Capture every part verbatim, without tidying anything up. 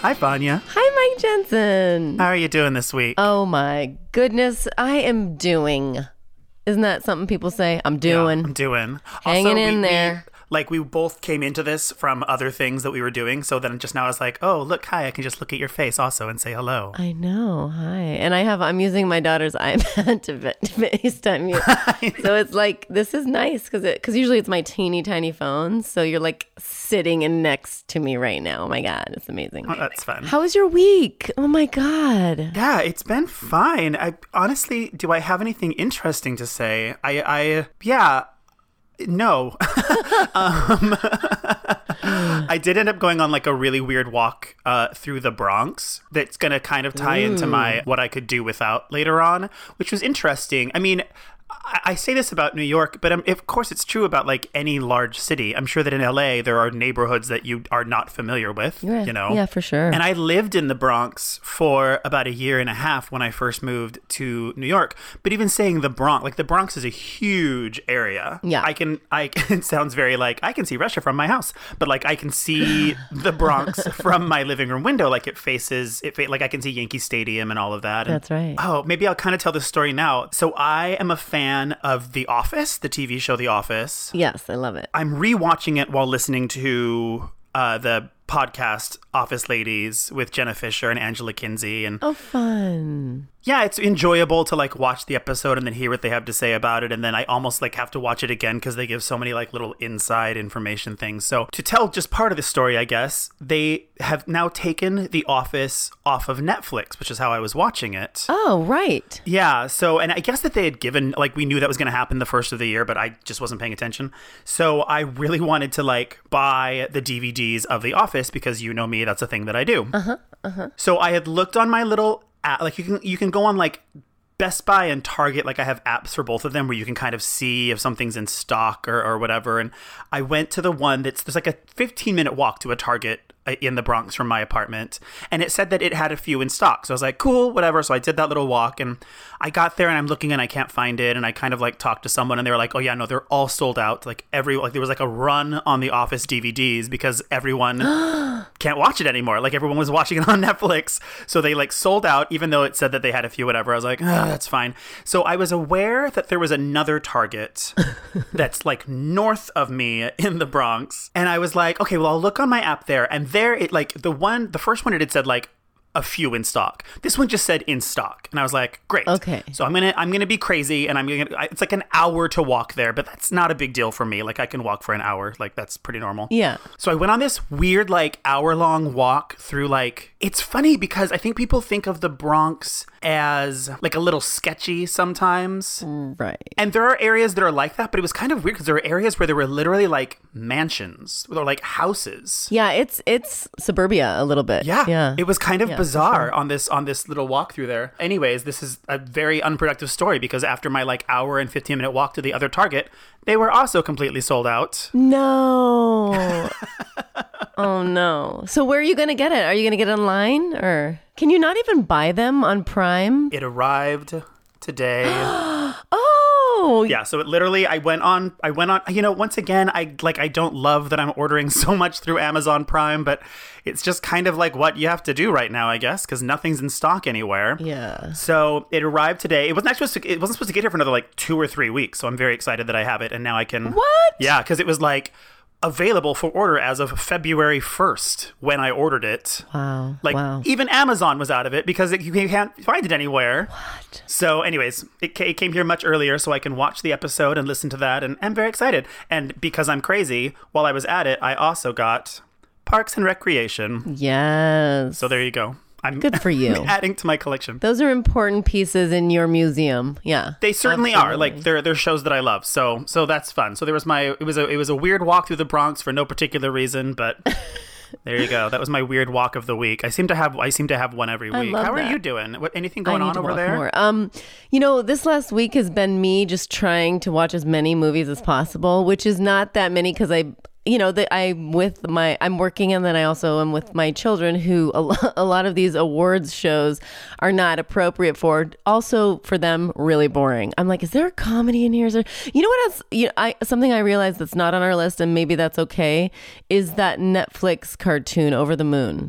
Hi, Vanya. Hi, Mike Jensen. How are you doing this week? Oh, my goodness. I am doing. Isn't that something people say? I'm doing. Yeah, I'm doing. Hanging also, in we, there. We, like, we both came into this from other things that we were doing. So then just now I was like, oh, look, hi. I can just look at your face also and say hello. I know. Hi. And I have, I'm using my daughter's iPad to, to FaceTime you. So it's like, this is nice because it, because usually it's my teeny tiny phone. So you're like sitting in next to me right now. Oh my God. It's amazing. Oh, that's fun. How was your week? Oh my God. Yeah, it's been fine. I honestly, do I have anything interesting to say? I, I, yeah. No. um, I did end up going on like a really weird walk uh, through the Bronx that's going to kind of tie Ooh. into my what I could do without later on, which was interesting. I mean, I, I say this about New York, but um, of course it's true about like any large city. I'm sure that in L A there are neighborhoods that you are not familiar with, Yeah, you know? yeah, for sure. And I lived in the Bronx for about a year and a half when I first moved to New York. But even saying the Bronx, like the Bronx is a huge area. Yeah. I can, I it sounds very like, I can see Russia from my house, but like I can see the Bronx from my living room window. Like it faces, it fa- like I can see Yankee Stadium and all of that. And, That's right. Oh, maybe I'll kind of tell this story now. So I am a fan of The Office, the T V show The Office. Yes, I love it. I'm rewatching it while listening to uh, the podcast Office Ladies with Jenna Fisher and Angela Kinsey. And Oh, fun. yeah, it's enjoyable to like watch the episode and then hear what they have to say about it. And then I almost like have to watch it again because they give so many like little inside information things. So to tell just part of the story, I guess, they have now taken The Office off of Netflix, which is how I was watching it. Oh, right. Yeah, so, and I guess that they had given, like, we knew that was going to happen the first of the year, but I just wasn't paying attention. So I really wanted to, like, buy the D V Ds of The Office because you know me, that's a thing that I do. Uh-huh, uh-huh. So I had looked on my little app, like, you can you can go on, like, Best Buy and Target, like I have apps for both of them where you can kind of see if something's in stock or, or whatever. And I went to the one that's, there's like a fifteen minute walk to a Target in the Bronx from my apartment. And it said that it had a few in stock. So I was like, cool, whatever. So I did that little walk and I got there and I'm looking and I can't find it. And I kind of like talked to someone and they were like, oh yeah, no, they're all sold out. Like every, like there was like a run on the Office D V Ds because everyone can't watch it anymore. Like everyone was watching it on Netflix. So they like sold out, even though it said that they had a few, whatever. I was like, oh, that's fine. So I was aware that there was another Target that's like north of me in the Bronx. And I was like, okay, well, I'll look on my app there. And there it like the one, the first one it had said like a few in stock. This one just said in stock. And I was like, great. Okay. So I'm going to, I'm going to be crazy and I'm going to, it's like an hour to walk there, but that's not a big deal for me. Like I can walk for an hour. Like that's pretty normal. Yeah. So I went on this weird like hour long walk through like, it's funny because I think people think of the Bronx as like a little sketchy sometimes. Right. And there are areas that are like that, but it was kind of weird because there were areas where there were literally like mansions or like houses. Yeah, it's it's suburbia a little bit. Yeah. Yeah. It was kind of Yeah, bizarre sure. on this on this little walk through there. Anyways, this is a very unproductive story because after my like hour and fifteen minute walk to the other Target, they were also completely sold out. No. Oh no. So where are you going to get it? Are you going to get it online or can you not even buy them on Prime? It arrived today. Oh. Yeah, so it literally I went on I went on you know, once again, I like I don't love that I'm ordering so much through Amazon Prime, but it's just kind of like what you have to do right now, I guess, because nothing's in stock anywhere. Yeah. So it arrived today. It wasn't actually supposed to, it wasn't supposed to get here for another like two or three weeks. So I'm very excited that I have it, and now I can. What? Yeah, because it was like available for order as of February first when I ordered it. Wow. Like wow. even Amazon was out of it because it, you can't find it anywhere. What? So anyways, it, ca- it came here much earlier so I can watch the episode and listen to that, and I'm very excited. And because I'm crazy, while I was at it, I also got Parks and Recreation. Yes. So there you go. I'm Good for you. adding to my collection. Those are important pieces in your museum. Yeah. They certainly absolutely. are. Like they're they're shows that I love. So so that's fun. So there was my it was a it was a weird walk through the Bronx for no particular reason, but there you go. That was my weird walk of the week. I seem to have I seem to have one every I week. love How are that. you doing? What anything I going need on to over walk there? more. Um, you know, this last week has been me just trying to watch as many movies as possible, which is not that many because I, you know, that I'm with my, I'm working and then I also am with my children who a, lo- a lot of these awards shows are not appropriate for. Also for them, really boring. I'm like, is there a comedy in here? Is there, you know what else? You know, I something I realized that's not on our list and maybe that's okay is that Netflix cartoon Over the Moon.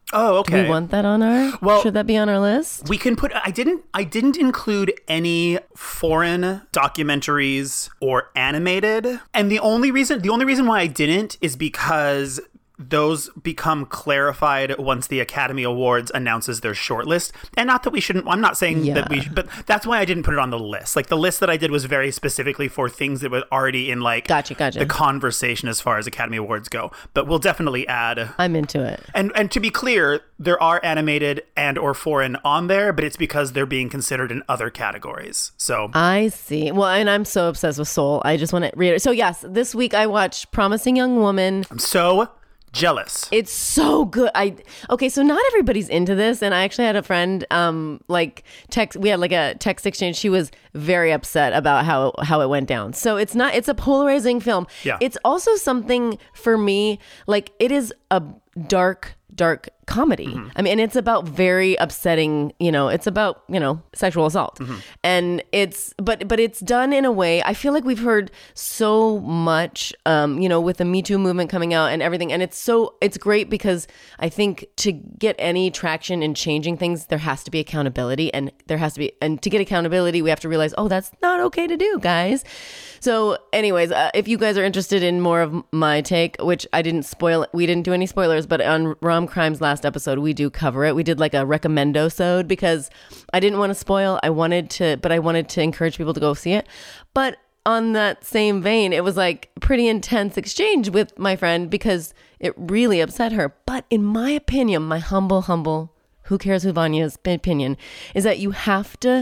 Oh, Do we okay. want that on our? Well- should that be on our list? We can put I didn't I didn't include any foreign documentaries or animated. And the only reason the only reason why I didn't is because those become clarified once the Academy Awards announces their shortlist. And not that we shouldn't, I'm not saying Yeah. that we should, but that's why I didn't put it on the list. Like the list that I did was very specifically for things that were already in like Gotcha, gotcha. the conversation as far as Academy Awards go. But we'll definitely add. I'm into it. And and to be clear, there are animated and or foreign on there, but it's because they're being considered in other categories. So I see. Well, and I'm so obsessed with Soul. I just want to read it. So yes, this week I watched Promising Young Woman. I'm so jealous. It's so good. I okay, so not everybody's into this, and I actually had a friend, um, like text. We had like a text exchange. She was very upset about how how it went down. So it's not. It's a polarizing film. Yeah. It's also something for me. Like it is a dark, dark comedy. Mm-hmm. I mean, and it's about very upsetting. You know, it's about you know sexual assault, Mm-hmm. and it's but but it's done in a way. I feel like we've heard so much. Um, you know, with the Me Too movement coming out and everything, and it's so it's great because I think to get any traction in changing things, there has to be accountability, and there has to be, and to get accountability, we have to realize, oh, that's not okay to do, guys. So, anyways, uh, if you guys are interested in more of my take, which I didn't spoil, we didn't do any spoilers, but on Rom Crime's last episode, we do cover it. We did like a recommendo-sode because I didn't want to spoil. I wanted to, but I wanted to encourage people to go see it. But on that same vein, it was like a pretty intense exchange with my friend because it really upset her. But in my opinion, my humble, humble, who cares who Vanya's opinion, is that you have to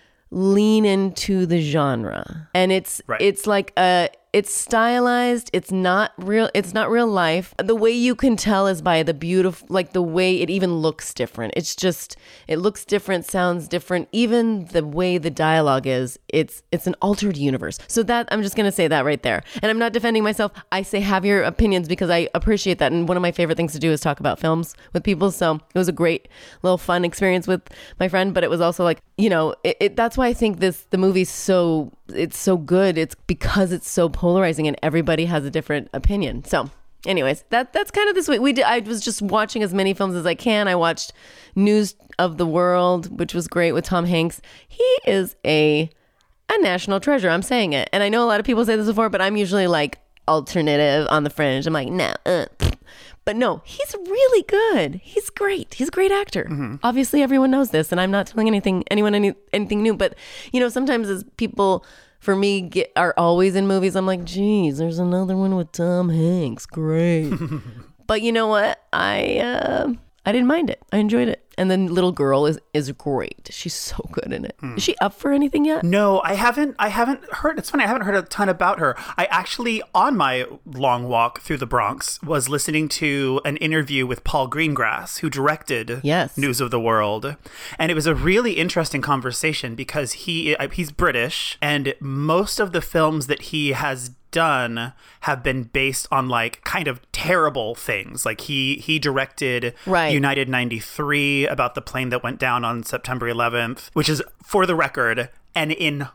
lean into the genre. And it's Right. it's like a it's stylized, it's not real, it's not real life. The way you can tell is by the beautiful, like the way it even looks different. It's just, it looks different, sounds different. Even the way the dialogue is, it's it's an altered universe. So that, I'm just going to say that right there. And I'm not defending myself. I say have your opinions because I appreciate that. And one of my favorite things to do is talk about films with people. So it was a great little fun experience with my friend, but it was also like, you know, it, it, that's why I think this, the movie's so, it's so good. It's because it's so polarizing and everybody has a different opinion. So anyways, that that's kind of this week. We did, I was just watching as many films as I can. I watched News of the World, which was great with Tom Hanks. He is a a national treasure. I'm saying it. And I know a lot of people say this before, but I'm usually like alternative on the fringe. I'm like, no, uh, but no, he's really good. He's great. He's a great actor. Mm-hmm. Obviously, everyone knows this, and I'm not telling anything anyone any, anything new. But you know, sometimes as people, for me, get, are always in movies, I'm like, geez, there's another one with Tom Hanks. Great. But you know what? I uh, I didn't mind it. I enjoyed it. And then little girl is is great. She's so good in it. Hmm. Is she up for anything yet? No, I haven't. I haven't heard. It's funny. I haven't heard a ton about her. I actually, on my long walk through the Bronx, was listening to an interview with Paul Greengrass, who directed Yes. News of the World, and it was a really interesting conversation because he he's British, and most of the films that he has done have been based on like kind of terrible things. Like he he directed Right. United ninety-three about the plane that went down on September eleventh, which is, for the record, an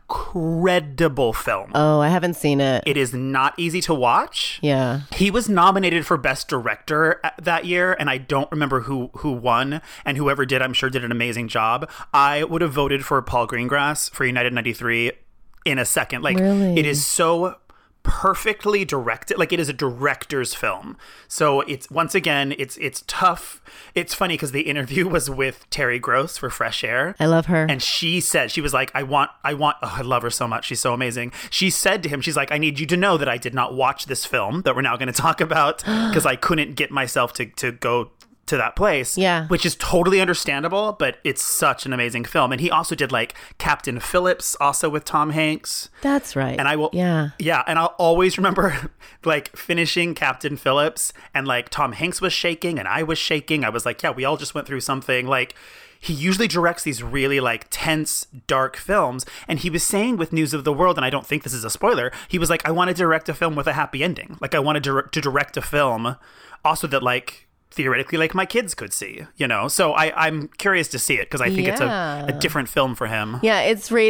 incredible film. Oh, I haven't seen it. It is not easy to watch. Yeah. He was nominated for Best Director that year, and I don't remember who who won, and whoever did, I'm sure, did an amazing job. I would have voted for Paul Greengrass for United ninety-three in a second. Like, Really? it is so perfectly directed. Like, it is a director's film. So it's, once again, it's it's tough. It's funny because the interview was with Terry Gross for Fresh Air. I love her. And she said, she was like, I want, I want, oh, I love her so much. She's so amazing. She said to him, she's like, I need you to know that I did not watch this film that we're now going to talk about because I couldn't get myself to, to go to that place. Yeah. Which is totally understandable, but it's such an amazing film. And he also did like Captain Phillips, also with Tom Hanks. That's right. And I will, Yeah. yeah. And I'll always remember like finishing Captain Phillips and like Tom Hanks was shaking and I was shaking. I was like, yeah, we all just went through something. Like, he usually directs these really like tense, dark films. And he was saying with News of the World, and I don't think this is a spoiler, he was like, I want to direct a film with a happy ending. Like, I wanted to, to direct a film also that like, theoretically, like my kids could see, you know? So I, I'm curious to see it because I think Yeah. it's a, a different film for him. Yeah, it's rated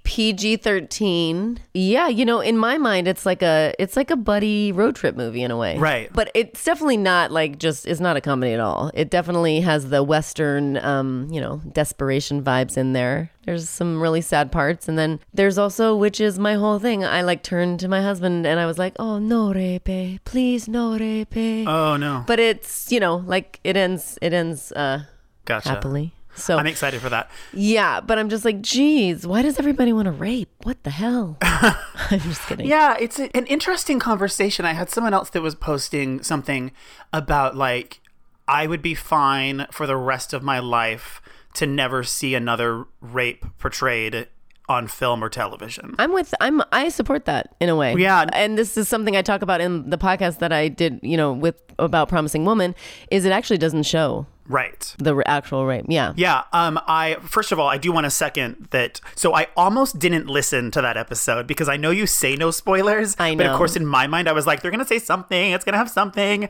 P G thirteen. Yeah, you know, in my mind, it's like a it's like a buddy road trip movie in a way. Right. But it's definitely not like just, it's not a comedy at all. It definitely has the Western, um, you know, desperation vibes in there. There's some really sad parts. And then there's also, which is my whole thing, I like turned to my husband and I was like, oh, no rape, please, no rape. Oh, no. But it's, you know, like it ends, it ends uh, Gotcha. happily. So I'm excited for that. Yeah, but I'm just like, geez, why does everybody want to rape? What the hell? I'm just kidding. Yeah, it's a, an interesting conversation. I had someone else that was posting something about like, I would be fine for the rest of my life to never see another rape portrayed on film or television. I'm with, I'm, I support that in a way. Yeah. And this is something I talk about in the podcast that I did, you know, with, about Promising Woman, is it actually doesn't show Right. the r- actual rape. Yeah. Yeah. Um. I first of all, I do want to second that. So I almost didn't listen to that episode because I know you say no spoilers. I But of know. course, in my mind, I was like, they're gonna say something. It's gonna have something.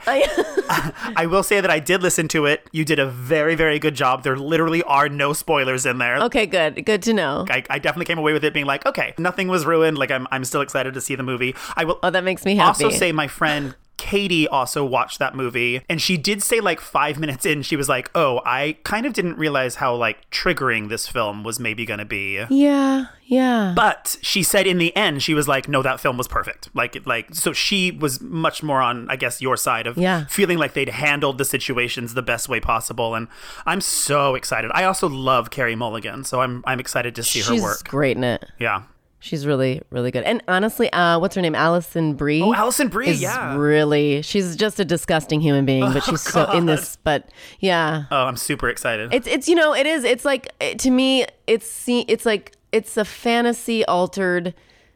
I, I will say that I did listen to it. You did a very, very good job. There literally are no spoilers in there. okay, good. Good to know. I, I definitely came away with it being like, okay, nothing was ruined. Like I'm, I'm still excited to see the movie. I will Oh, that makes me happy. also say my friend Katie also watched that movie, and she did say like five minutes in, she was like, oh, I kind of didn't realize how like triggering this film was maybe going to be. Yeah. Yeah. But she said in the end, she was like, no, that film was perfect. Like, like, so she was much more on, I guess, your side of Yeah. feeling like they'd handled the situations the best way possible. And I'm so excited. I also love Carey Mulligan, so I'm, I'm excited to see She's her work. great in it. Yeah. She's really, really good. And honestly, uh, what's her name? Alison Brie. Oh, Alison Brie, is yeah. really, she's just a disgusting human being, but she's so in this, but yeah. Oh, I'm super excited. It's, it's, you know, it is, it's like, it- to me, it's, see- it's like, it's a fantasy altered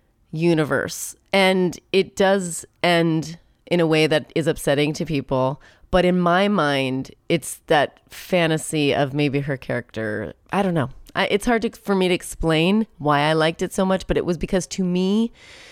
universe. And it does end in a way that is upsetting to people. But in my mind, it's that fantasy of maybe her character. I don't know. I, it's hard to, for me to explain why I liked it so much, but it was because to me,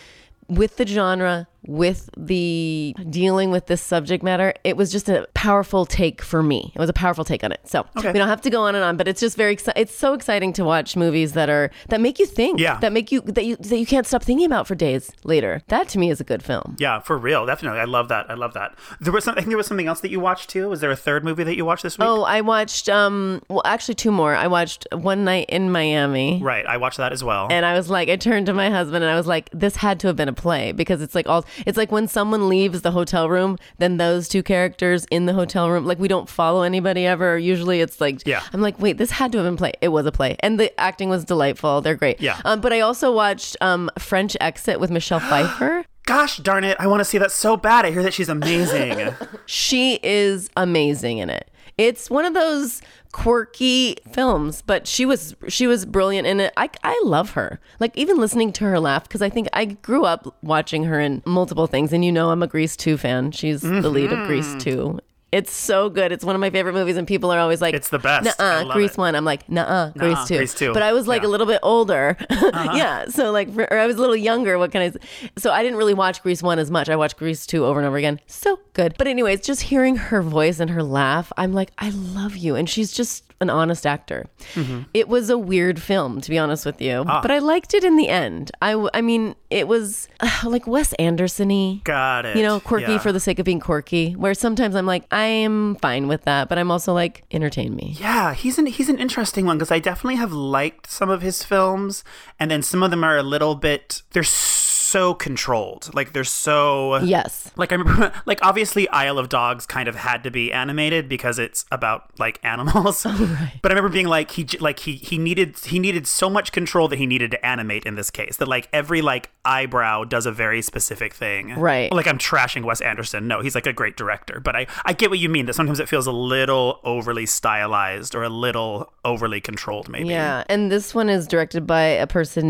with the genre, with the dealing with this subject matter, it was just a powerful take for me. It was a powerful take on it. So Okay. we don't have to go on and on, but it's just very, exci- it's so exciting to watch movies that are, that make you think, Yeah. that make you, that you, that you can't stop thinking about for days later. That to me is a good film. Yeah, for real. Definitely. I love that. I love that. There was some, I think there was something else that you watched too. Was there a third movie that you watched this week? Oh, I watched, um, well, actually two more. I watched One Night in Miami. Right. I watched that as well. And I was like, I turned to my husband and I was like, this had to have been a play because it's like all, it's like when someone leaves the hotel room, then those two characters in the hotel room, like we don't follow anybody ever. Usually it's like, Yeah. I'm like, wait, this had to have been play. It was a play. And the acting was delightful. They're great. Yeah. Um, but I also watched um, French Exit with Michelle Pfeiffer. Gosh darn it. I want to see that so bad. I hear that she's amazing. She is amazing in it. It's one of those quirky films, but she was she was brilliant in it. I, I love her. Like even listening to her laugh, because I think I grew up watching her in multiple things, and you know I'm a Grease two fan. She's the lead of Grease two. It's so good. It's one of my favorite movies, and people are always like, It's the best. I Nuh-uh, love Grease it. one. I'm like, nuh-uh, Nuh-uh, Grease two. Grease two. But I was like Yeah. a little bit older. Yeah. So like, for, or I was a little younger. What can I say? So I didn't really watch Grease one as much. I watched Grease two over and over again. So good. But anyways, just hearing her voice and her laugh, I'm like, I love you. And she's just an honest actor. Mm-hmm. It was a weird film, to be honest with you. Ah. But I liked it in the end. I, w- I mean, it was uh, like Wes Anderson-y. Got it. You know, quirky Yeah. for the sake of being quirky, where sometimes I'm like, I am fine with that, but I'm also like, entertain me. Yeah, he's an he's an interesting one because I definitely have liked some of his films, and then some of them are a little bit. They're so controlled, like they're so. Yes. Like I remember, like obviously Isle of Dogs kind of had to be animated because it's about like animals. right. But I remember being like he j- like he he needed he needed so much control that he needed to animate in this case that like every like eyebrow does a very specific thing. Right. Like I'm trashing Wes Anderson. No, he's like a great director, but I I get what you mean that sometimes it feels a little overly stylized or a little overly controlled maybe. Yeah. And this one is directed by a person named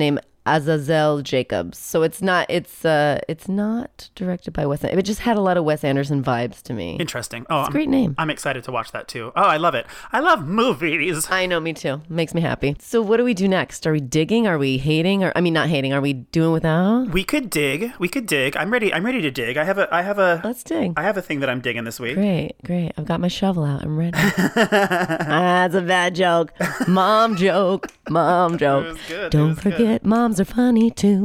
Azazel Jacobs. So it's not it's uh it's not directed by Wes. It just had a lot of Wes Anderson vibes to me. Interesting. Oh, it's a I'm, great name. I'm excited to watch that too. Oh, I love it. I love movies. I know, me too. Makes me happy. So what do we do next? Are we digging? Are we hating? Or I mean, not hating. Are we doing without? We could dig. We could dig. I'm ready. I'm ready to dig. I have a. I have a. Let's dig. I have a thing that I'm digging this week. Great, great. I've got my shovel out. I'm ready. That's a bad joke. Mom joke. Mom joke. It was good. Don't was forget, good. moms are funny too.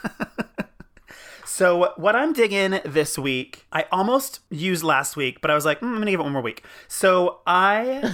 So what I'm digging this week, I almost used last week, but I was like, mm, I'm gonna give it one more week. So I,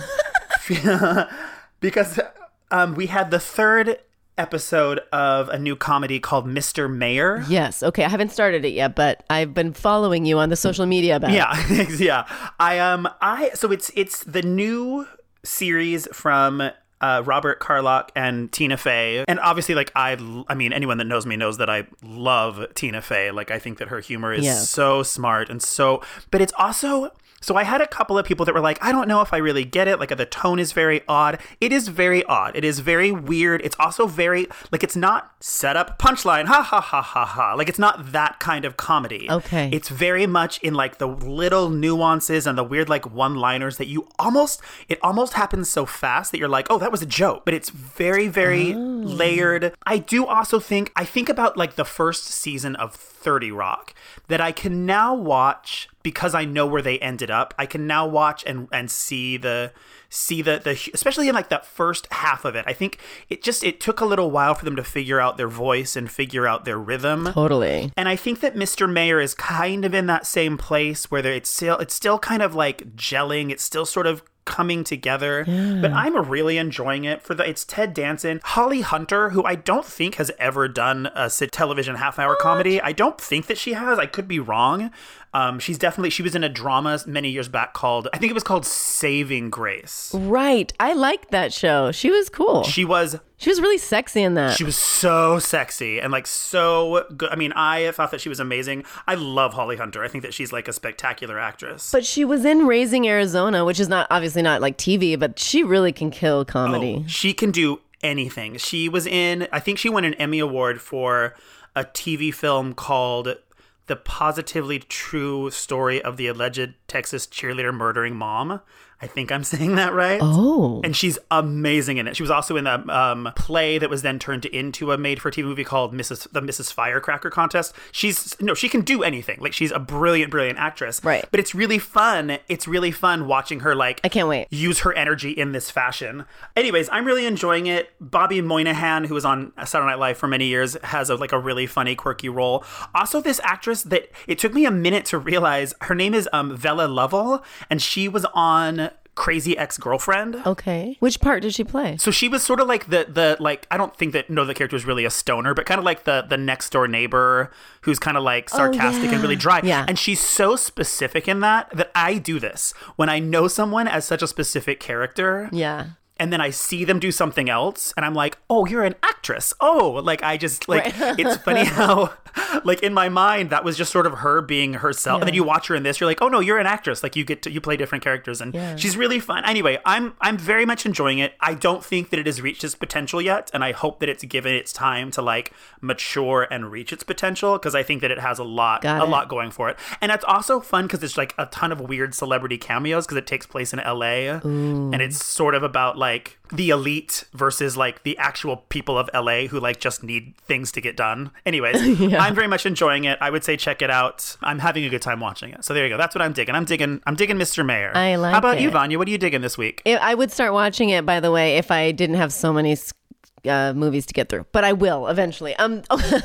because um, we had the third episode of a new comedy called Mister Mayor. Yes. Okay. I haven't started it yet, but I've been following you on the social media about yeah, it. yeah. I um I so it's it's the new series from Uh, Robert Carlock and Tina Fey. And obviously, like, I I mean, anyone that knows me knows that I love Tina Fey. Like, I think that her humor is Yes. so smart and so, but it's also, so I had a couple of people that were like, I don't know if I really get it. Like, the tone is very odd. It is very odd. It is very weird. It's also very, like, it's not set up punchline, ha ha ha ha ha. Like, it's not that kind of comedy. Okay. It's very much in, like, the little nuances and the weird, like, one-liners that you almost, it almost happens so fast that you're like, oh, that was a joke. But it's very, very Oh. layered. I do also think, I think about, like, the first season of thirty Rock that I can now watch because I know where they ended up. I can now watch and and see the see the the especially in like that first half of it. I think it just it took a little while for them to figure out their voice and figure out their rhythm. Totally. And I think that Mister Mayor is kind of in that same place where it's still it's still kind of like gelling. It's still sort of coming together, yeah. But I'm really enjoying it. For the it's Ted Danson, Holly Hunter, who I don't think has ever done a television half hour comedy. I don't think that she has. I could be wrong. Um, she's definitely she was in a drama many years back called I think it was called Saving Grace. Right. I liked that show. She was cool. She was She was really sexy in that. She was so sexy and like so good. I mean, I thought that she was amazing. I love Holly Hunter. I think that she's like a spectacular actress. But she was in Raising Arizona, which is not obviously not like T V, but she really can kill comedy. Oh, she can do anything. She was in, I think she won an Emmy Award for a T V film called The Positively True Story of the Alleged Texas Cheerleader Murdering Mom. I think I'm saying that right. Oh. And she's amazing in it. She was also in the um, play that was then turned into a made-for-T V movie called Missus the Missus Firecracker Contest. She's, no, she can do anything. Like, she's a brilliant, brilliant actress. Right. But it's really fun. It's really fun watching her, like... I can't wait. Use her energy in this fashion. Anyways, I'm really enjoying it. Bobby Moynihan, who was on Saturday Night Live for many years, has a, like a really funny, quirky role. Also, this actress that it took me a minute to realize, her name is um, Vella Lovell, and she was on Crazy Ex-Girlfriend. Okay. Which part did she play? So she was sort of like the, the like, I don't think that, no, the character was really a stoner, but kind of like the, the next door neighbor who's kind of like sarcastic oh, yeah. and really dry. Yeah. And she's so specific in that, that I do this. When I know someone as such a specific character. Yeah. And then I see them do something else, and I'm like, oh, you're an actress. Oh, like, I just, like, right. It's funny how, like, in my mind, that was just sort of her being herself. Yeah. And then you watch her in this, you're like, oh, no, you're an actress. Like, you get to, you play different characters, and yeah. she's really fun. Anyway, I'm I'm very much enjoying it. I don't think that it has reached its potential yet, and I hope that it's given its time to, like, mature and reach its potential, because I think that it has a lot, Got a it. lot going for it. And it's also fun because it's, like, a ton of weird celebrity cameos, because it takes place in L A, Ooh. And it's sort of about, like, like the elite versus like the actual people of L A who like just need things to get done. Anyways, yeah. I'm very much enjoying it. I would say check it out. I'm having a good time watching it. So there you go. That's what I'm digging. I'm digging. I'm digging Mister Mayor. I like it. How about you, Vanya? What are you digging this week? I would start watching it, by the way, if I didn't have so many uh, movies to get through, but I will eventually. Um,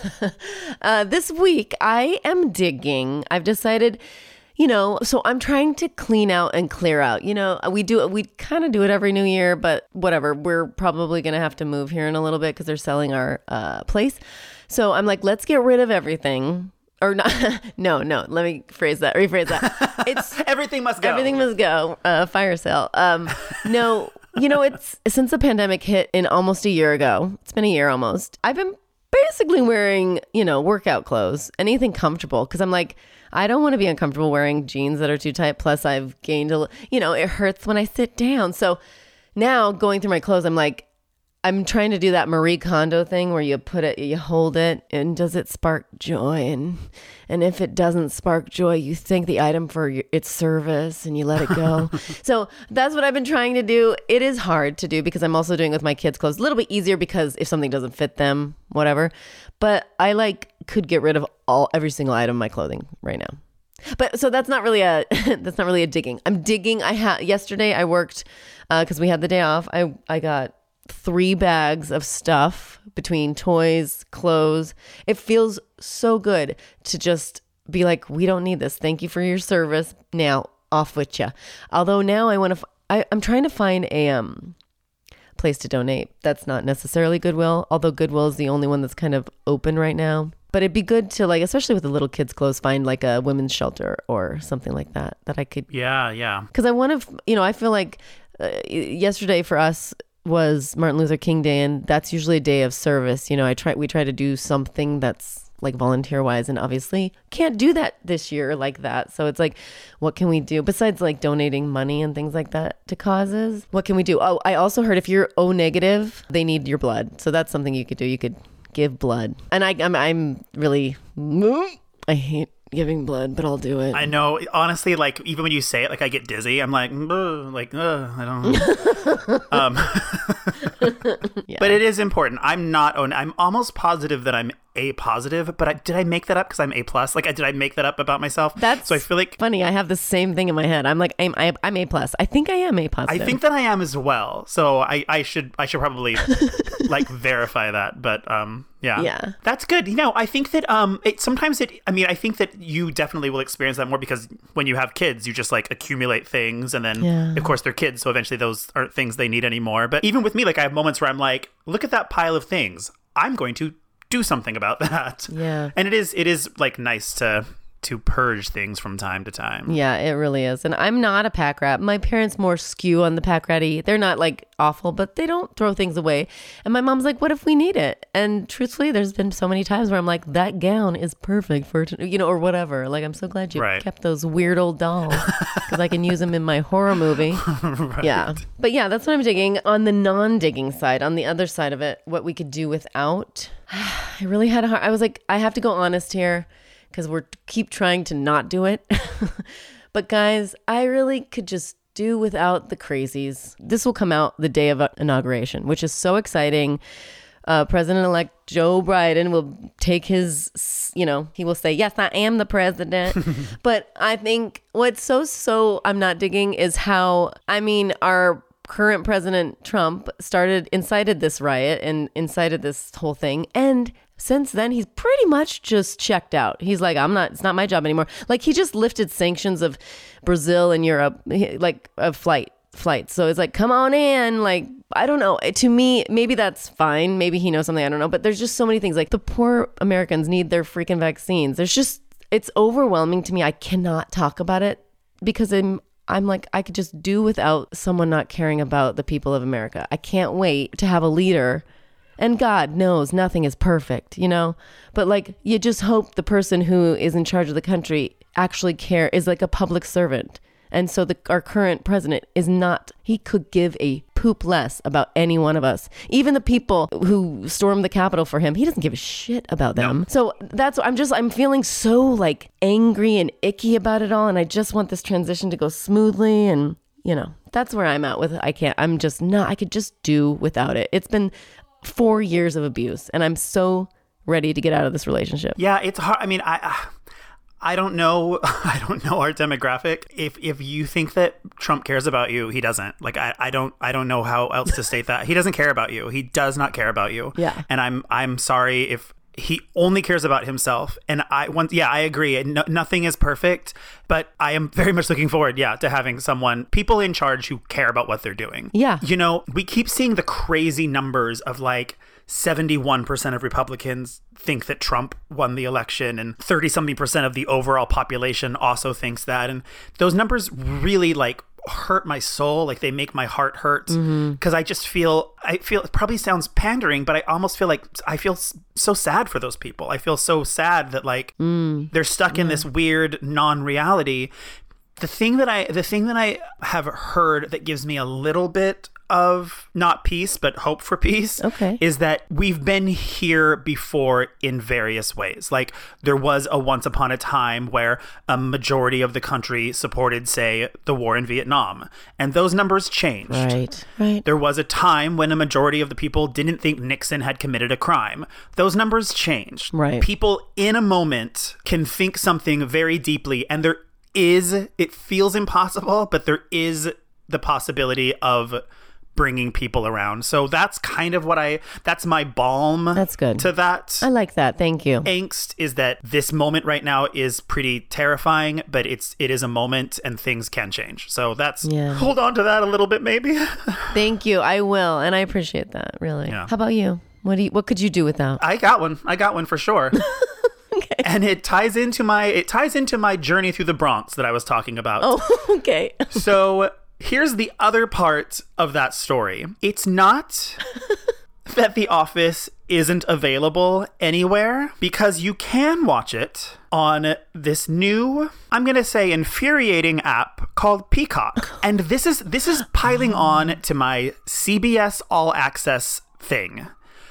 uh, this week I am digging. I've decided. You know, so I'm trying to clean out and clear out. You know, we do we kind of do it every new year, but whatever. We're probably going to have to move here in a little bit because they're selling our uh, place. So I'm like, let's get rid of everything. Or not. no, no. Let me phrase that. Rephrase that. It's everything must go. Everything must go. Uh, fire sale. Um, no, you know, it's since the pandemic hit in almost a year ago. It's been a year almost. I've been basically wearing, you know, workout clothes, anything comfortable, because I'm like, I don't want to be uncomfortable wearing jeans that are too tight. Plus, I've gained a, you know, it hurts when I sit down. So now going through my clothes, I'm like, I'm trying to do that Marie Kondo thing where you put it, you hold it, and does it spark joy? And and if it doesn't spark joy, you thank the item for your, its service and you let it go. So that's what I've been trying to do. It is hard to do because I'm also doing it with my kids' clothes. A little bit easier because if something doesn't fit them, whatever. But I like could get rid of all every single item of my clothing right now. But so that's not really a that's not really a digging. I'm digging. I had yesterday I worked because uh, we had the day off. I I got three bags of stuff between toys, clothes. It feels so good to just be like, we don't need this. Thank you for your service. Now off with you. Although now I want to. F- I, I'm trying to find a um place to donate. That's not necessarily Goodwill. Although Goodwill is the only one that's kind of open right now. But it'd be good to, like, especially with the little kids' clothes, find like a women's shelter or something like that that I could. Yeah, yeah. Because I want to, you know, I feel like uh, yesterday for us was Martin Luther King Day, and that's usually a day of service. You know, I try we try to do something that's like volunteer wise, and obviously can't do that this year like that. So it's like, what can we do besides like donating money and things like that to causes? What can we do? Oh, I also heard if you're O negative, they need your blood. So that's something you could do. You could give blood. And I, I'm, I'm really, I hate giving blood, but I'll do it. I know. Honestly, like, even when you say it, like, I get dizzy. I'm like, like, uh, I don't know. um, yeah. But it is important. I'm not, I'm almost positive that I'm A positive, but I, did I make that up because I'm A plus? Like, I, did I make that up about myself? That's so I feel like funny. I have the same thing in my head. I'm like, I'm, I'm A plus. I think I am A positive. I think that I am as well. So I, I should, I should probably like verify that. But um, yeah, yeah, that's good. You know, I think that um, it sometimes it. I mean, I think that you definitely will experience that more because when you have kids, you just like accumulate things, and then yeah. of course they're kids, so eventually those aren't things they need anymore. But even with me, like I have moments where I'm like, look at that pile of things. I'm going to do something about that. Yeah. And it is it is like nice to to purge things from time to time. Yeah, it really is. And I'm not a pack rat. My parents more skew on the pack ratty. They're not like awful, but they don't throw things away. And my mom's like, what if we need it? And truthfully, there's been so many times where I'm like, that gown is perfect for, you know, or whatever. Like, I'm so glad you right. kept those weird old dolls because I can use them in my horror movie. Right. Yeah. But yeah, that's what I'm digging. On the non-digging side, on the other side of it, what we could do without, I really had a hard, I was like, I have to go honest here. Because we're keep trying to not do it. But guys, I really could just do without the crazies. This will come out the day of inauguration, which is so exciting. Uh, President-elect Joe Biden will take his, you know, he will say, yes, I am the president. But I think what's so, so I'm not digging is how, I mean, our current President Trump started, incited this riot and incited this whole thing. And since then, he's pretty much just checked out. He's like, I'm not, it's not my job anymore. Like, he just lifted sanctions of Brazil and Europe, like a flight, flights. So it's like, come on in. Like, I don't know. To me, maybe that's fine. Maybe he knows something. I don't know. But there's just so many things. Like, the poor Americans need their freaking vaccines. There's just, it's overwhelming to me. I cannot talk about it because I'm, I'm like, I could just do without someone not caring about the people of America. I can't wait to have a leader. And God knows nothing is perfect, you know, but like, you just hope the person who is in charge of the country actually care, is like a public servant. And so the, our current president is not, he could give a poop less about any one of us. Even the people who stormed the Capitol for him, he doesn't give a shit about them. No. So that's, I'm just, I'm feeling so like angry and icky about it all. And I just want this transition to go smoothly. And, you know, that's where I'm at with it. I can't, I'm just not, I could just do without it. It's been four years of abuse, and I'm so ready to get out of this relationship. Yeah, it's hard. I mean, I I don't know. I don't know our demographic. If if you think that Trump cares about you, he doesn't. Like, I, I don't I don't know how else to state that. He doesn't care about you. He does not care about you. Yeah. And I'm I'm sorry if he only cares about himself. And I once yeah, I agree. No, nothing is perfect, but I am very much looking forward, yeah, to having someone, people in charge who care about what they're doing. Yeah. You know, we keep seeing the crazy numbers of like seventy-one percent of Republicans think that Trump won the election and thirty something percent of the overall population also thinks that. And those numbers really like hurt my soul. Like, they make my heart hurt because mm-hmm. I just feel, I feel it probably sounds pandering, but I almost feel like I feel so sad for those people. I feel so sad that like mm. they're stuck yeah. in this weird non-reality. The thing that I, the thing that I have heard that gives me a little bit of not peace, but hope for peace Okay. is that we've been here before in various ways. Like there was a once upon a time where a majority of the country supported, say, the war in Vietnam, and those numbers changed. Right, right. There was a time when a majority of the people didn't think Nixon had committed a crime. Those numbers changed. Right. People in a moment can think something very deeply, and there is, it feels impossible, but there is the possibility of bringing people around. So that's kind of what I, that's my balm That's good. to that. I like that. Thank you. Angst is that this moment right now is pretty terrifying, but it's it is a moment and things can change. So that's, Yeah. hold on to that a little bit maybe. Thank you. I will. And I appreciate that, really. Yeah. How about you? What do you, what could you do without? I got one. I got one for sure. Okay. And it ties into my it ties into my journey through the Bronx that I was talking about. Oh, okay. So here's the other part of that story. It's not that The Office isn't available anywhere, because you can watch it on this new, I'm going to say, infuriating app called Peacock. And this is this is piling on to my C B S All Access thing.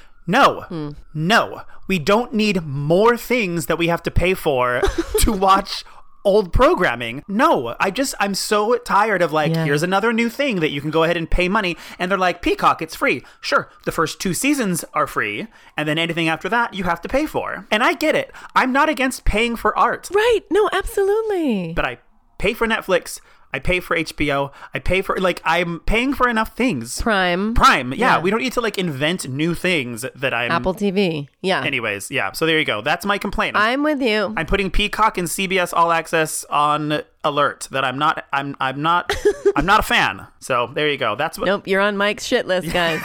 No, mm. no, we don't need more things that we have to pay for to watch old programming. No, I just, I'm so tired of like, yeah. here's another new thing that you can go ahead and pay money. And they're like, Peacock, it's free. Sure, the first two seasons are free. And then anything after that, you have to pay for. And I get it. I'm not against paying for art. Right. No, absolutely. But I pay for Netflix. I pay for H B O. I pay for, like, I'm paying for enough things. Prime. Prime. Yeah, yeah. We don't need to, like, invent new things that I'm... Apple T V. Yeah. Anyways, yeah. So there you go. That's my complaint. I'm with you. I'm putting Peacock and C B S All Access on alert that I'm not, I'm, I'm not, I'm not a fan. So there you go. That's what... Nope, you're on Mike's shit list, guys.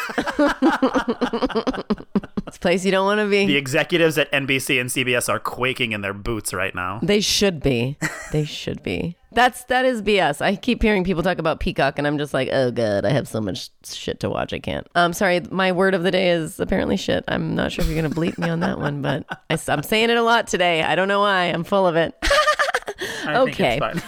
It's a place you don't want to be. The executives at N B C and C B S are quaking in their boots right now. They should be. They should be. That's that is B S. I keep hearing people talk about Peacock, and I'm just like, oh god, I have so much shit to watch. I can't. Um, sorry, my word of the day is apparently shit. I'm not sure if you're gonna bleep me on that one, but I, I'm saying it a lot today. I don't know why. I'm full of it. I okay. Think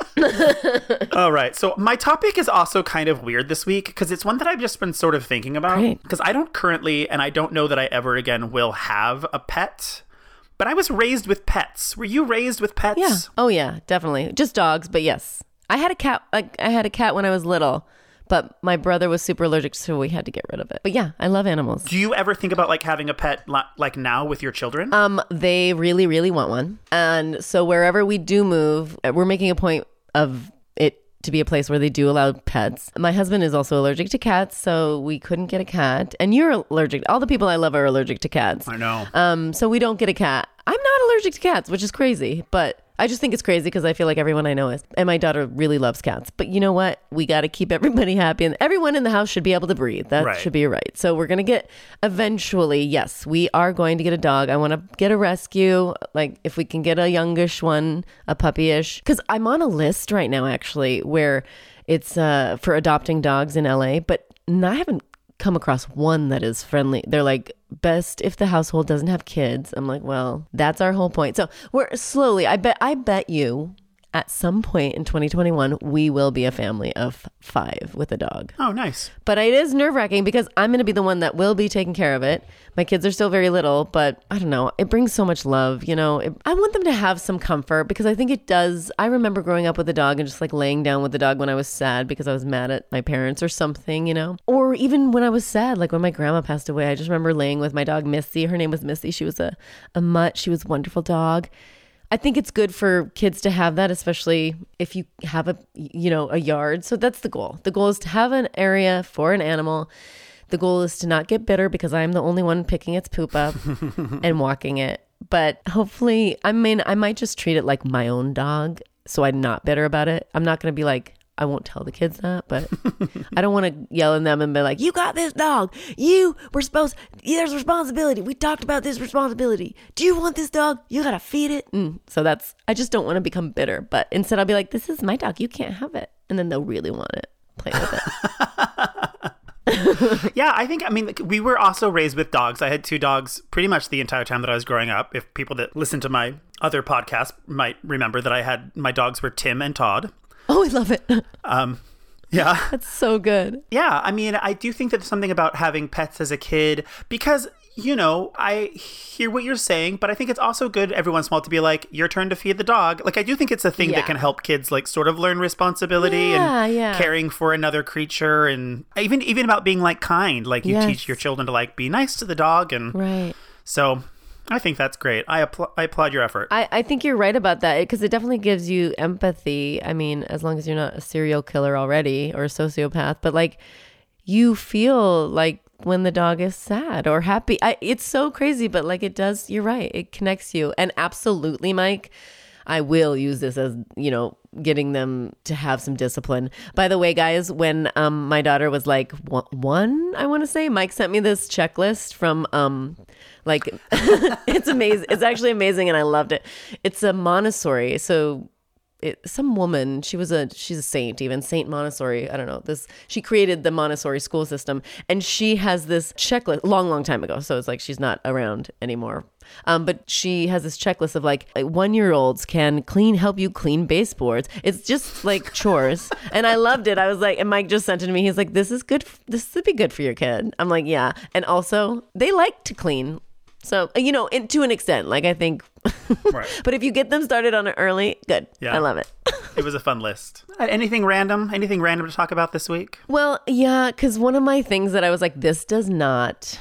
it's fine. All right. So my topic is also kind of weird this week because it's one that I've just been sort of thinking about. Because I don't currently, and I don't know that I ever again will have a pet. But I was raised with pets. Were you raised with pets? Yeah. Oh yeah, definitely. Just dogs, but yes. I had a cat. Like I had a cat when I was little, but my brother was super allergic, so we had to get rid of it. But yeah, I love animals. Do you ever think about like having a pet like now with your children? Um, they really, really want one, and so wherever we do move, we're making a point of it to be a place where they do allow pets. My husband is also allergic to cats, so we couldn't get a cat. And you're allergic. All the people I love are allergic to cats. I know. Um, so we don't get a cat. I'm not allergic to cats, which is crazy, but I just think it's crazy because I feel like everyone I know is. And my daughter really loves cats. But you know what? We got to keep everybody happy. And everyone in the house should be able to breathe. That right. should be right. So we're going to get, eventually, yes, we are going to get a dog. I want to get a rescue. Like if we can get a youngish one, a puppy-ish. Because I'm on a list right now, actually, where it's uh, for adopting dogs in L A. But I haven't come across one that is friendly. They're like, best if the household doesn't have kids. I'm like, well, that's our whole point. So we're slowly, I bet, I bet you at some point in twenty twenty-one, we will be a family of five with a dog. Oh, nice. But it is nerve wracking because I'm going to be the one that will be taking care of it. My kids are still very little, but I don't know. It brings so much love. You know, it, I want them to have some comfort because I think it does. I remember growing up with a dog and just like laying down with the dog when I was sad because I was mad at my parents or something, you know, or even when I was sad, like when my grandma passed away, I just remember laying with my dog, Missy. Her name was Missy. She was a, a mutt. She was a wonderful dog. I think it's good for kids to have that, especially if you have a, you know, a yard. So that's the goal. The goal is to have an area for an animal. The goal is to not get bitter because I'm the only one picking its poop up and walking it. But hopefully, I mean, I might just treat it like my own dog. So I'm not bitter about it. I'm not going to be like, I won't tell the kids that, but I don't want to yell at them and be like, you got this dog. You were supposed, there's responsibility. We talked about this responsibility. Do you want this dog? You got to feed it. Mm. So that's, I just don't want to become bitter. But instead I'll be like, this is my dog. You can't have it. And then they'll really want it. Play with it. Yeah, I think, I mean, we were also raised with dogs. I had two dogs pretty much the entire time that I was growing up. If people that listen to my other podcast might remember that I had, my dogs were Tim and Todd. Oh, I love it. Um, Yeah. That's so good. Yeah, I mean, I do think that there's something about having pets as a kid because, you know, I hear what you're saying, but I think it's also good every once in a while to be like, your turn to feed the dog. Like, I do think it's a thing Yeah. that can help kids, like, sort of learn responsibility Yeah, and yeah. caring for another creature, and even even about being, like, kind. Like, you Yes. teach your children to, like, be nice to the dog, and Right. so I think that's great. I, appl- I applaud your effort. I, I think you're right about that because it definitely gives you empathy. I mean, as long as you're not a serial killer already or a sociopath, but like you feel like when the dog is sad or happy. I, it's so crazy, but like it does, you're right. It connects you. And absolutely, Mike, I will use this as, you know, getting them to have some discipline. By the way, guys, when um, my daughter was like one, one I want to say, Mike sent me this checklist from um, like, it's amazing. It's actually amazing. And I loved it. It's a Montessori. So it, some woman, she was a, she's a saint, even Saint Montessori. I don't know this. She created the Montessori school system, and she has this checklist long, long time ago. So it's like, she's not around anymore. Um, but she has this checklist of like one-year-olds can clean, help you clean baseboards. It's just like chores. And I loved it. I was like, and Mike just sent it to me. He's like, this is good. This would be good for your kid. I'm like, yeah. And also they like to clean. So, you know, in, to an extent, like I think, Right. but if you get them started on it early, good. Yeah. I love it. It was a fun list. Uh, anything random? Anything random to talk about this week? Well, yeah, because one of my things that I was like, this does not,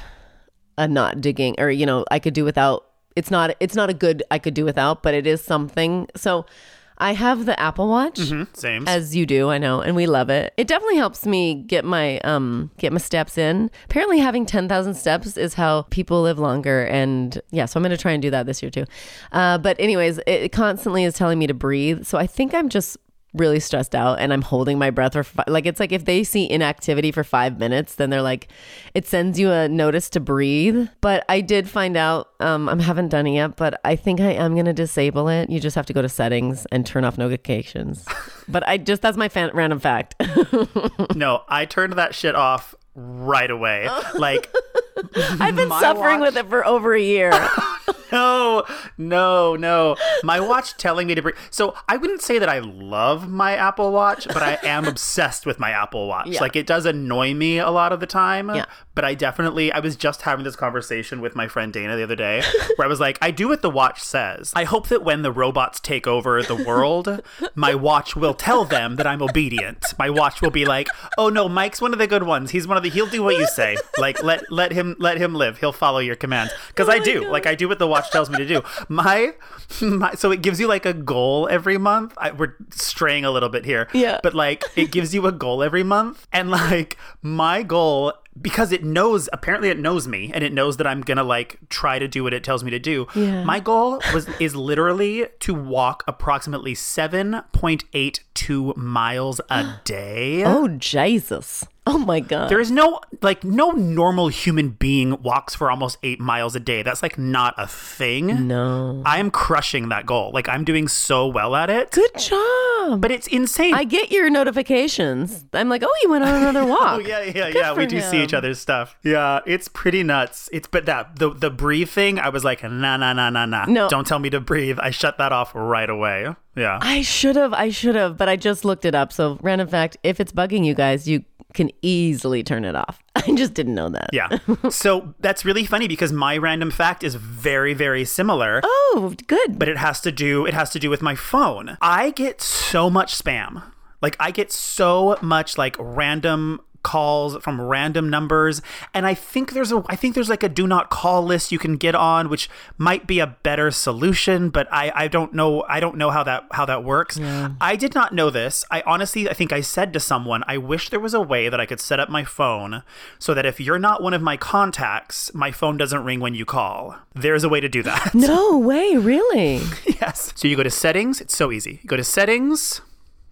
a not digging, or, you know, I could do without, it's not, it's not a good I could do without, but it is something. So I have the Apple Watch. Mm-hmm. Same. As you do, I know, and we love it. It definitely helps me get my um get my steps in. Apparently, having ten thousand steps is how people live longer, and yeah, so I'm gonna try and do that this year too. Uh, but anyways, it constantly is telling me to breathe, so I think I'm just really stressed out, and I'm holding my breath for fi- like it's like if they see inactivity for five minutes, then they're like, it sends you a notice to breathe. But I did find out, um, I haven't done it yet, but I think I am gonna disable it. You just have to go to settings and turn off notifications. But I just that's my fan- random fact. No, I turned that shit off right away. Like, I've been my suffering watch- with it for over a year. No, no, no. My watch telling me to breathe. So I wouldn't say that I love my Apple Watch, but I am obsessed with my Apple Watch. Yeah. Like, it does annoy me a lot of the time. Yeah. But I definitely, I was just having this conversation with my friend Dana the other day where I was like, I do what the watch says. I hope that when the robots take over the world, my watch will tell them that I'm obedient. My watch will be like, oh no, Mike's one of the good ones. He's one of the, he'll do what you say. Like, let let him let him live. He'll follow your commands. Because Oh I my do. God. Like, I do what the watch tells me to do. My, my so it gives you like a goal every month. I, we're straying a little bit here. Yeah. But like, it gives you a goal every month. And like, my goal, because it knows, apparently it knows me, and it knows that I'm gonna like try to do what it tells me to do. Yeah. My goal was is literally to walk approximately seven point eight two miles a day. Oh, Jesus. Oh my God. There is no, like, no normal human being walks for almost eight miles a day. That's, like, not a thing. No. I am crushing that goal. Like, I'm doing so well at it. Good job. But it's insane. I get your notifications. I'm like, oh, you went on another walk. Oh, yeah, yeah, Good yeah. for We do see him. each other's stuff. Yeah, it's pretty nuts. It's, but that, the, the breathe thing, I was like, nah, nah, nah, nah, nah. No. Don't tell me to breathe. I shut that off right away. Yeah. I should have. I should have, but I just looked it up. So, random fact, if it's bugging you guys, you can easily turn it off. I just didn't know that. Yeah. So that's really funny because my random fact is very, very similar. Oh, good. But it has to do it has to do with my phone. I get so much spam. Like, I get so much like random calls from random numbers, and I think there's a I think there's like a do not call list you can get on, which might be a better solution, but I I don't know I don't know how that how that works. Yeah. I did not know this. I honestly I think I said to someone, I wish there was a way that I could set up my phone so that if you're not one of my contacts, my phone doesn't ring when you call. There's a way to do that. No way, really? Yes. So you go to settings. It's so easy. You go to settings.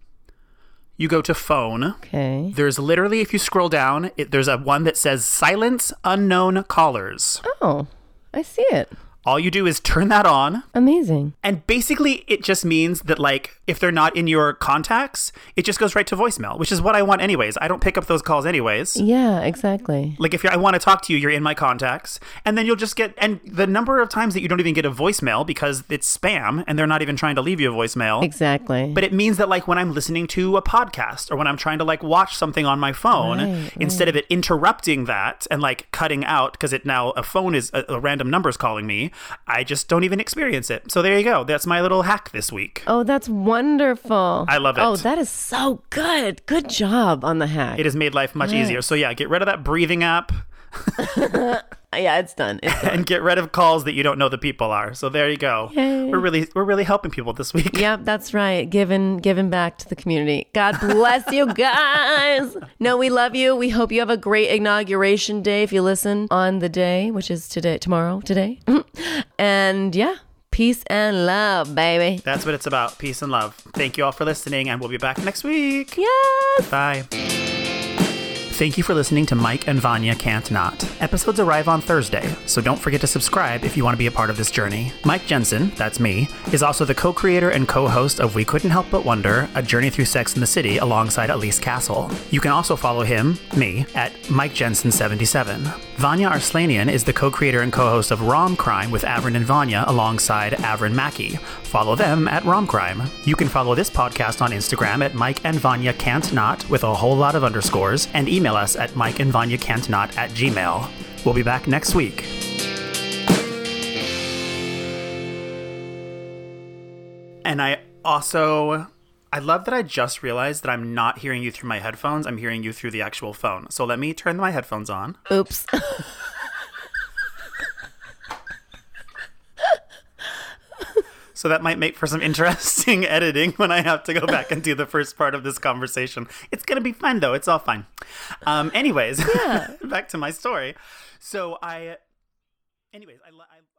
You go to phone. Okay. There's literally, if you scroll down, it, there's a one that says silence unknown callers. Oh, I see it. All you do is turn that on. Amazing. And basically, it just means that, like, if they're not in your contacts, it just goes right to voicemail, which is what I want anyways. I don't pick up those calls anyways. Yeah, exactly. Like, if you're, I want to talk to you, you're in my contacts. And then you'll just get, and the number of times that you don't even get a voicemail because it's spam and they're not even trying to leave you a voicemail. Exactly. But it means that, like, when I'm listening to a podcast or when I'm trying to, like, watch something on my phone, right, instead right. of it interrupting that and, like, cutting out because it now a phone is a, a random number's calling me, I just don't even experience it. So there you go. That's my little hack this week. Oh, that's wonderful. I love it. Oh, that is so good. Good job on the hack. It has made life much Yes. easier. So yeah, get rid of that breathing app Yeah, it's done. It's done. and get rid of calls that you don't know the people are. So there you go. Yay. We're really we're really helping people this week. Yep, that's right. Giving giving back to the community. God bless you guys. No, we love you. We hope you have a great inauguration day if you listen on the day, which is today, tomorrow, today. And yeah, peace and love, baby. That's what it's about. Peace and love. Thank you all for listening, and we'll be back next week. Yes. Bye. Thank you for listening to Mike and Vanya Can't Not. Episodes arrive on Thursday, so don't forget to subscribe if you want to be a part of this journey. Mike Jensen, that's me, is also the co-creator and co-host of We Couldn't Help But Wonder, A Journey Through Sex and the City alongside Elise Castle. You can also follow him, me, at Mike Jensen seventy-seven. Vanya Arslanian is the co-creator and co-host of Rom Crime with Avrin and Vanya alongside Avrin Mackey. Follow them at Rom Crime. You can follow this podcast on Instagram at Mike and Vanya Can't Not with a whole lot of underscores, and email us at Mike and Vanya Can't Not at Gmail. We'll be back next week. And I also, I love that I just realized that I'm not hearing you through my headphones. I'm hearing you through the actual phone. So let me turn my headphones on. Oops. So that might make for some interesting editing when I have to go back and do the first part of this conversation. It's going to be fun, though. It's all fine. Um, anyways, Yeah. back to my story. So I, anyways, I, I